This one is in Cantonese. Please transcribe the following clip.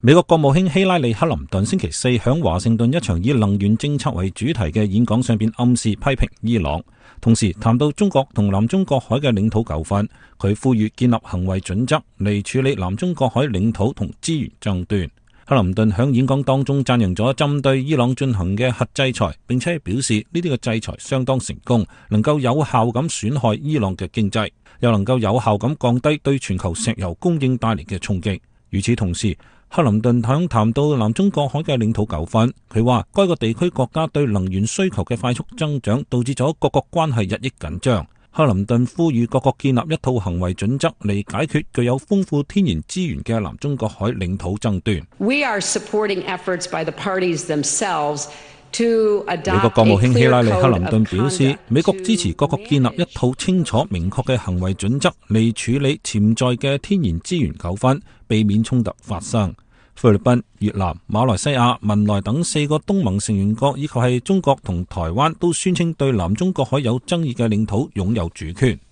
美國國務卿希拉里·克林頓星期四響華盛頓一場以能源政策為主題嘅演講上邊暗示批評伊朗，同時談到中國同南中國海嘅領土糾紛，佢呼籲建立行為準則嚟處理南中國海領土同資源爭端。克林頓響演講當中讚揚咗針對伊朗進行嘅核制裁，並且表示呢啲嘅制裁相當成功，能夠有效咁損害伊朗嘅經濟，又能夠有效咁降低對全球石油供應帶嚟嘅衝擊。與此同時，克林頓響談到南中國海嘅領土糾紛，佢話該個地區國家對能源需求嘅快速增長，導致咗各國關係日益緊張。克林頓呼籲各國建立一套行為準則嚟解決具有豐富天然資源嘅南中國海領土爭端。 We are supporting efforts by the parties themselves to adopt 美國國務卿希拉里·克林頓表示，美國支持各國建立一套清楚明確嘅行為準則嚟處理潛在嘅天然資源糾紛，避免衝突發生。菲律賓、越南、馬來西亞、文萊等4個東盟成員國以及係中國同台灣都宣稱對南中國海有爭議嘅領土擁有主權。